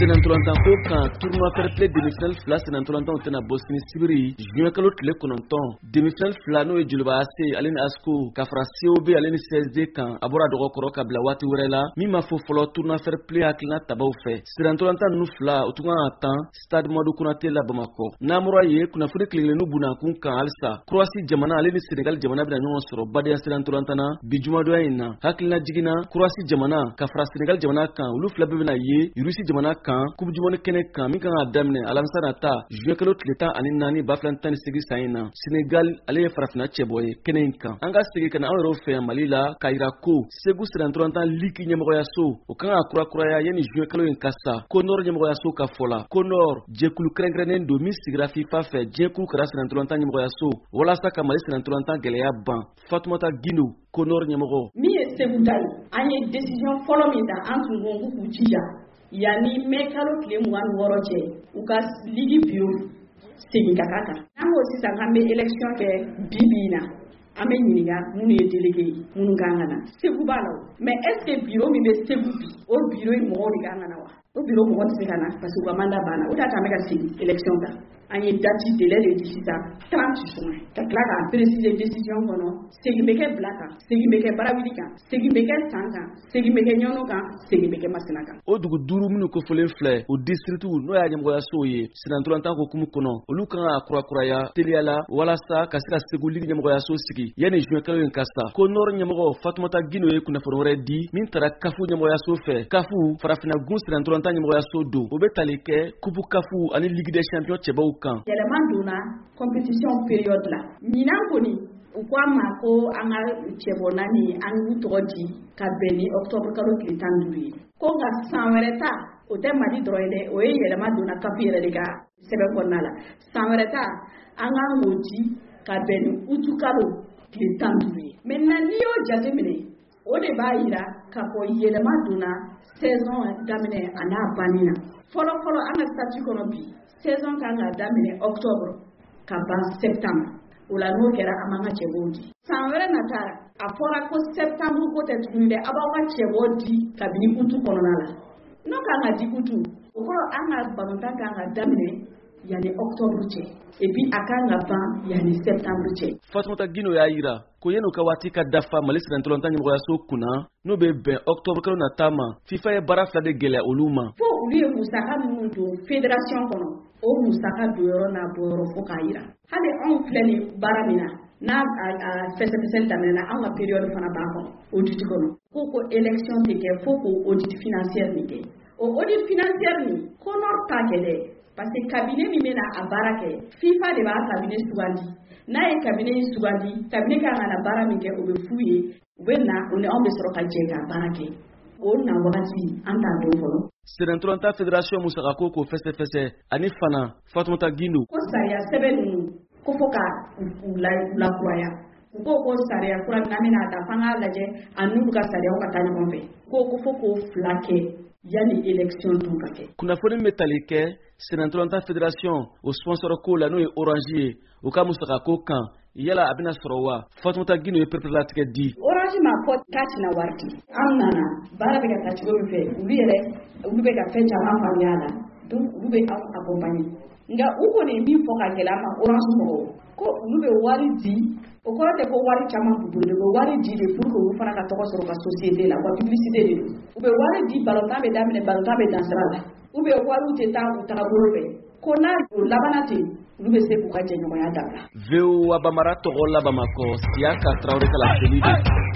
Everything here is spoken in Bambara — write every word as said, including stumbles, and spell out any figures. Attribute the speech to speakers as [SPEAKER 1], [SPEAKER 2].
[SPEAKER 1] Senantolantan ko kan tournoi fair play demi-finale fila Senantolantan tɛna bɔ sini sibiri juin kalo tile kɔnɔntɔn demi-finale fila n'o ye Joliba A C ale ni ASCO ka fara C O B ale ni C S D kan a bɔra dɔgɔkɔrɔ ka bila waati wɛrɛ la min ma fɔ fɔlɔ tournoi fair play hakilina tabaw fɛ Senantolantan ninnu fila o tun kan ka tan stade Madu Konate la Bamakɔ n'amɔra ye kunnafoni kelen-kelennu bunakun kan halisa Croatie jamana ale ni Senegal jamana bɛna ɲɔgɔn sɔrɔ badenya Senantolantan na bi jumadonya in na hakilina jiginna Croatie jamana ka fara Senegal jamana kan olu fila bɛɛ bɛna ye Russie jamana kan Coupe du Monde kɛnɛ kan min kan ka daminɛ alamisa nata juin kalo tile tan ani naani ba fila tan ni seegin san in na Senegal ale ye farafina cɛbɔ ye kɛnɛ in kan an ka segin ka na anw yɛrɛw fɛ yan Mali la k'a yira ko Segu Senantolantan Ligue ɲɛmɔgɔyaso o kan ka kurakuraya yanni juin kalo in ka sa ko Nord ɲɛmɔgɔyaso ka fɔ la ko Nord jɛkulu kɛrɛnkɛrɛnnen don min sigira FIFA fɛ diɲɛkulu kɛra Senantolantan ɲɛmɔgɔyaso walasa ka Mali Senantolantan gɛlɛya ban Fatumata Gindo ko Nord ɲɛmɔgɔ
[SPEAKER 2] min ye Segu ta ye an ye décision fɔlɔ min ta an tun ko k'u jija yanni mai kalo tile mugan ni wɔɔrɔ cɛ u ka ligi bio segin ka k'a kan n'an ko sisan k'an bɛ élection kɛ bi bi in na an bɛ ɲininka minnu ye délégué ye minnu kan ka na Segu b'a la mais est ce que bureau min bɛ Segu bi o bureau in mɔgɔw de kan ka na wa o bureau mɔgɔ tɛ se ka na parce que u ka mandat banna o de y'a to an bɛ ka segin élection kan an ye date délai de di sisan trente juin ka tila k'a préciser décision kɔnɔ segin bɛ kɛ bila kan segin bɛ kɛ barawuli kan segin bɛ kɛ san kan segin bɛ kɛ ɲɔnɔ kan segin bɛ kɛ masina kan
[SPEAKER 1] o dugu duuru minnu kofolen filɛ o districts n'o y'a ɲɛmɔgɔyasow ye Senantolantan hukumu kɔnɔ olu kan ka kurakuraya teliya la walasa ka se ka Segu Ligue ɲɛmɔgɔyaso sigi yanni juin kalo in ka sa ko Nord ɲɛmɔgɔ Fatumata Gindo ye kunnafoni wɛrɛ di min taara kafu ɲɛmɔgɔyaso fɛ kafu farafina gun Senantolantan ɲɛmɔgɔyaso don o bɛ tali kɛ kupu kafu ani Ligue des champions cɛbaw kan
[SPEAKER 2] yɛlɛma donna compétition période la ɲinan kɔni u ko an ma ko an ka cɛbɔ naani an k'u tɔgɔ di ka bɛn ni octobre kalo tile tan ni duuru ye ko nka san wɛrɛ ta o tɛ Mali dɔrɔn ye dɛ o ye yɛlɛma donna kafu yɛrɛ de ka sɛbɛn kɔnɔna la san wɛrɛ ta an k'an k'o di ka bɛn ni utu kalo tile tan ni duuru ye maintenant n'i y'o jateminɛ o de b'a yira k'a fɔ yɛlɛma donna saison daminɛ a n'a banni na fɔlɔ fɔlɔ an ka statut kɔnɔ bi saison kan ka daminɛ octobre ka ban septembre o la n'o kɛra an b'an ka cɛbɔw di san wɛrɛ nata a fɔra ko septembre ko tɛ tuguni dɛ a b'aw ka cɛbɔw di kabini utu kɔnɔna la n'o kan ka di utu o kɔrɔ an ka balontan kan ka daminɛ yanni octobre cɛ et puis a kan ka ban yanni septembre cɛ.
[SPEAKER 1] Fatumata Gindo y'a yira ko yanni u ka waati ka dafa Mali Senantolantan ɲɛmɔgɔyaso kunna n'o bɛ bɛn octobre kalo nata ma FIFA ye baara fila de gɛlɛya olu ma.
[SPEAKER 2] Fo olu ye musaka minnu don fédération kɔnɔ o musaka don yɔrɔ n'a bɔ yɔrɔ fo k'a yira hali anw filɛ ni baara min na n'a fɛsɛfɛsɛli daminɛna anw ka période fana b'a kɔnɔ audit kɔnɔ ko ko élection tɛ kɛ fo k'o audit financière min kɛ o audit financière min ko Nord t'a kɛ dɛ parce que cabinet min bɛna a baara kɛ FIFA de b'a cabinet sugandi n'a ye cabinet in sugandi cabinet kan ka na baara min kɛ o bɛ f'u ye u bɛ na o ni anw bɛ sɔrɔ ka jɛ ka baara kɛ o na wagati an t'a dɔn fɔlɔ.
[SPEAKER 1] Senantolantan fédération musakako k'o fɛsɛfɛsɛ ani fana Fatumata Gindo
[SPEAKER 2] ko sariya sɛbɛn ninnu ko fo ka u lakuraya u ko ko sariya kura min an bɛna ta f'an k'a lajɛ an n'olu ka sariyaw ka taa ɲɔgɔn fɛ ko ko fo k'o fila kɛ yanni élection tun ka kɛ.
[SPEAKER 1] kunnafoni bɛ tali kɛ Senantolantan fédération o sponsor ko la n'o ye Orange ye u ka musakako kan yala a bɛna sɔrɔ wa Fatumata Gindo ye perepere di.
[SPEAKER 2] Orange ma fɔ k'a tɛna wari di an nana baara bɛ ka taa cogo min fɛ olu yɛrɛ olu bɛ ka fɛn caman faamuya a la donc olu bɛ aw accompagner nka u kɔni ye min fɔ ka gɛlɛya ma Orange mɔgɔw ko olu bɛ wari di o kɔrɔ tɛ ko wari caman b'u bolo de bɛ wari di de pour que olu fana ka tɔgɔ sɔrɔ ka société la wa publicité de don u bɛ wari di balontan bɛ daminɛ balontan bɛ dan sira la u bɛ wariw tɛ taa u tagabolo fɛ ko n'a o labana ten olu bɛ se k'u ka jɛɲɔgɔnya dabila.
[SPEAKER 1] V O A Bamara tɔgɔ la Bamakɔ Siyaka Traoré ka la